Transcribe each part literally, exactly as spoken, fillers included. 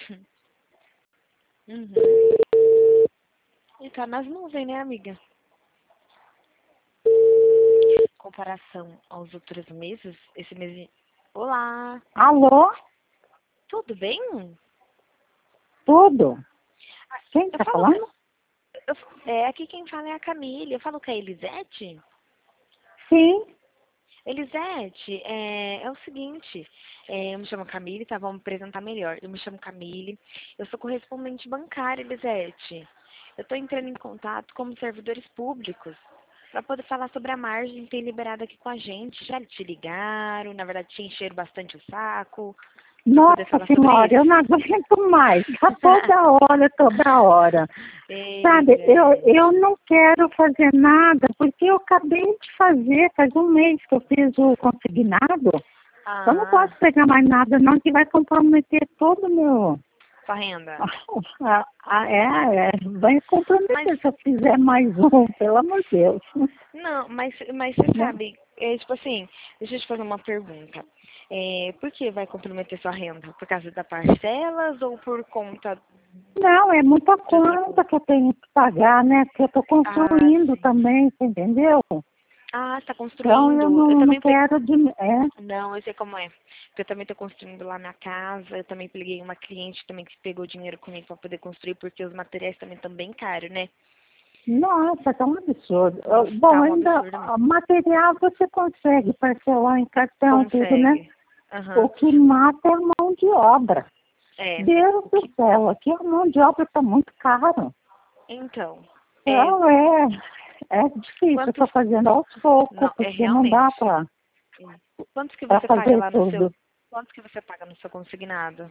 Uhum. E tá nas nuvens, né, amiga? Comparação aos outros meses, esse mês... Olá, Alô? tudo bem? Tudo? Quem Eu tá falo... falando? Eu, é, aqui quem fala é a Camille. Eu falo com a Elisete. Sim. Elisete, é, é o seguinte, é, eu me chamo Camille, tá? Vamos me apresentar melhor. Eu me chamo Camille, eu sou correspondente bancária, Elisete. Eu tô entrando em contato como servidores públicos para poder falar sobre a margem que tem liberado aqui com a gente. Já te ligaram, na verdade te encheram bastante o saco para poder Nossa falar sobre senhora, eu isso? não aguento mais. Tá toda hora, toda hora. Sabe, eu, Elisete. eu não quero fazer nada, porque eu acabei de fazer, faz um mês que eu fiz o consignado. Eu não Ah, posso pegar mais nada não, que vai comprometer todo o meu... sua renda. Ah, ah, é, é, vai comprometer Mas se eu fizer mais um, pelo amor de Deus. não, mas, mas você Né? sabe, é, tipo assim, deixa eu te fazer uma pergunta. É, por que vai comprometer sua renda? Por causa das parcelas ou por conta Não, é muita de outra conta coisa? que eu tenho que pagar, né? Porque eu estou Ah, construindo sim. também, você entendeu? Ah, você tá Então eu construindo. Eu não, não também peguei. quero de. É, Não, eu sei como é. Porque eu também tô construindo lá na casa. Eu também peguei uma cliente também que pegou dinheiro comigo para poder construir, porque os materiais também estão bem caros, né? nossa, tá um absurdo. Eu- Nossa, Bom, tá um ainda absurdo mesmo. a material você consegue parcelar em cartão, tudo, né? Consegue. Aham. O que mata é a mão de obra. É. Deus O do que... céu, aqui a mão de obra está muito caro. Então, é. Então é, é difícil, eu estou Quantos. fazendo aos poucos, Não, é porque não dá realmente. Hum. Quantos que para você paga fazer lá no seu. tudo. Quantos que você paga no seu consignado?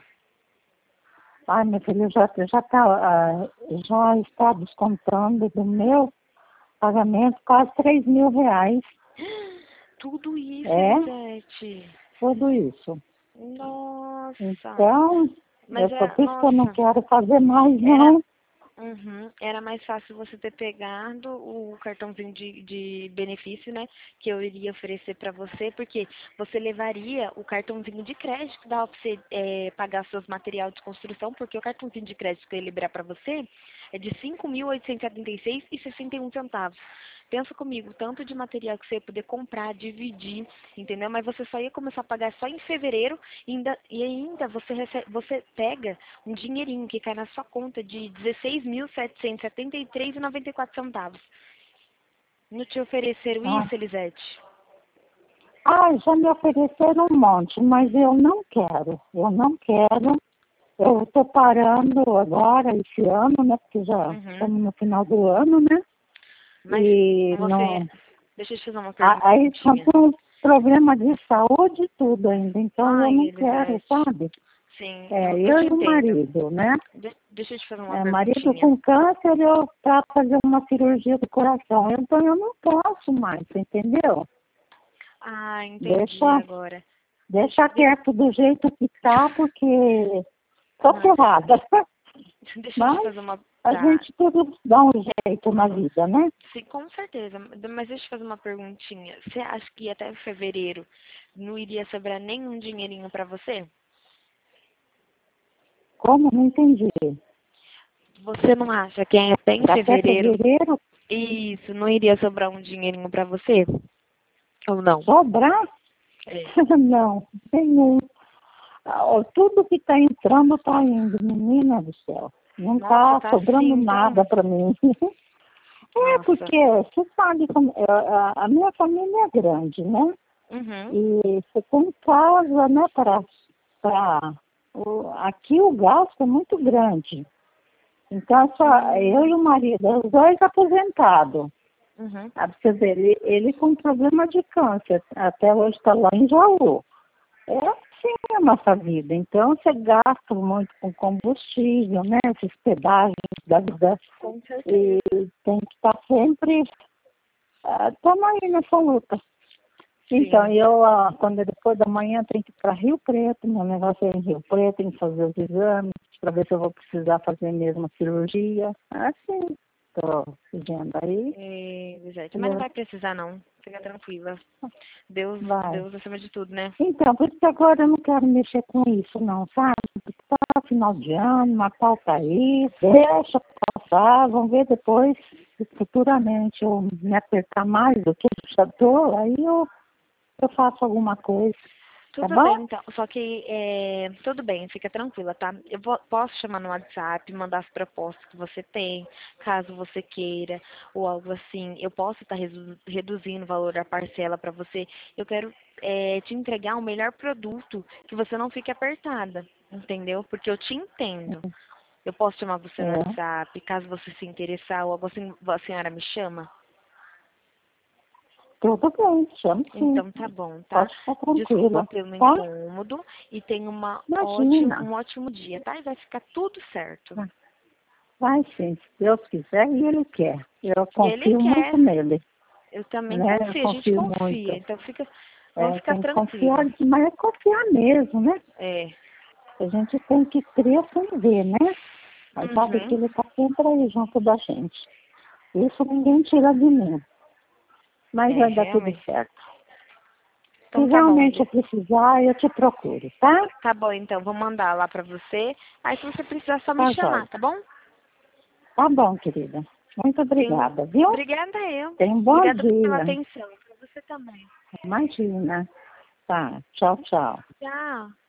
Ai, meu filho, já, já, tá, ah, já está descontando do meu pagamento quase três mil reais. Tudo isso, É, Elisete. tudo isso. Nossa. Então, Mas eu, por é, isso que eu não nossa, quero fazer mais, era, não. uhum, era mais fácil você ter pegado o cartãozinho de, de benefício, né? Que eu iria oferecer para você, porque você levaria o cartãozinho de crédito, dá para você é, pagar seus materiais de construção, porque o cartãozinho de crédito que eu ia liberar para você é de cinco mil oitocentos e setenta e seis reais e sessenta e um centavos. Pensa comigo, tanto de material que você ia poder comprar, dividir, entendeu? Mas você só ia começar a pagar só em fevereiro e ainda, e ainda você, recebe, você pega um dinheirinho que cai na sua conta de dezesseis mil setecentos e setenta e três reais e noventa e quatro centavos. Não te ofereceram Ah, isso, Elisete? ah, já me ofereceram um monte, mas eu não quero. Eu não quero. Eu estou parando agora, esse ano, né? Porque já Uhum. estamos no final do ano, né? Mas E você... não. Deixa eu te fazer uma a- Aí só perguntinha. tem um problema de saúde e tudo ainda. Então eu Ai, não quero, Elisete. sabe? Sim, eu, É, eu eu te e o entendo. marido, né? De- deixa eu te fazer uma É, marido perguntinha. com câncer, eu para fazer uma cirurgia do coração. Então eu não posso mais, entendeu? Ah, entendi Deixa, agora. Deixa, deixa de- quieto do jeito que tá, porque tô Aham. ferrada. Deixa eu te Mas fazer uma... a Tá. gente tudo dá um jeito na vida, né? Sim, com certeza. Mas deixa eu te fazer uma perguntinha. Você acha que até fevereiro não iria sobrar nenhum dinheirinho pra você? Como? Não entendi. Você não acha que até em Até fevereiro fevereiro, isso não iria sobrar um dinheirinho pra você? Ou não? sobrar? É. Não, nenhum. Ah, tudo que está entrando está indo, menina do céu. Não Nossa, está tá assim sobrando nada então? para mim. É, Nossa. porque você sabe, como, é, a, a minha família é grande, né? Uhum. E você tem casa, né, para... O, aqui o gasto é muito grande. Então, só eu Hum. e o marido, os dois aposentados. Uhum. Ah, pra você ver, ele, ele com problema de câncer, até hoje está lá em Jaú. É assim a nossa vida. Então, você gasta muito com combustível, né? Esses pedágios da vida. Com E certeza. tem que estar sempre... Estamos aí nessa luta. Então, Sim. eu, ah, quando é depois da manhã, tenho que ir para Rio Preto. Meu negócio é em Rio Preto, tenho que fazer os exames para ver se eu vou precisar fazer mesmo a cirurgia. Assim, estou fazendo aí. É, Elisete, mas não Entendeu? vai precisar não. Fica tranquila. Deus, Vai. Deus acima de tudo, né? Então, por isso que agora eu não quero mexer com isso, não, sabe? Porque tá passar final de ano, Natal tá aí, deixa passar, vamos ver depois, se futuramente eu me apertar mais do que eu já tô, aí eu, eu faço alguma coisa, tá Tudo bem, bom? então. Só que, é, tudo bem, fica tranquila, tá? Eu vou- posso chamar no WhatsApp, mandar as propostas que você tem, caso você queira, ou algo assim. Eu posso estar reduzindo o valor da parcela para você. Eu quero é, te entregar o melhor produto, que você não fique apertada, entendeu? Porque eu te entendo. Eu posso chamar você no É, WhatsApp, caso você se interessar, ou algo assim, a senhora me chama? tudo bem, chamo sim, Então tá bom, tá? pode ficar Desculpa tranquila, pelo tá? incômodo e tenha uma ótimo, Imagina, um ótimo dia, tá? E vai ficar tudo certo. vai sim, se Deus quiser e Ele quer, eu E ele confio muito quer, nele, eu também né, eu confio, a gente confio confia, muito. então fica, vamos É, ficar tem que confiar, tranquila. mas é confiar mesmo, né? É. A gente tem que crer sem ver, né? Mas sabe que Uhum. ele está sempre aí junto da gente. Isso ninguém tira de mim. Mas É, vai dar tudo realmente. certo. Se Então tá bom, realmente Ju. eu precisar, eu te procuro, tá? Tá bom, então, vou mandar lá pra você. Aí se você precisar, é só me Tá, chamar, jóia. tá bom? Tá bom, querida. Muito Tenho... obrigada, viu? Obrigada eu. Tenha um bom Obrigada pela dia. atenção. Pra você também. Imagina. Tá, tchau, tchau. Tchau.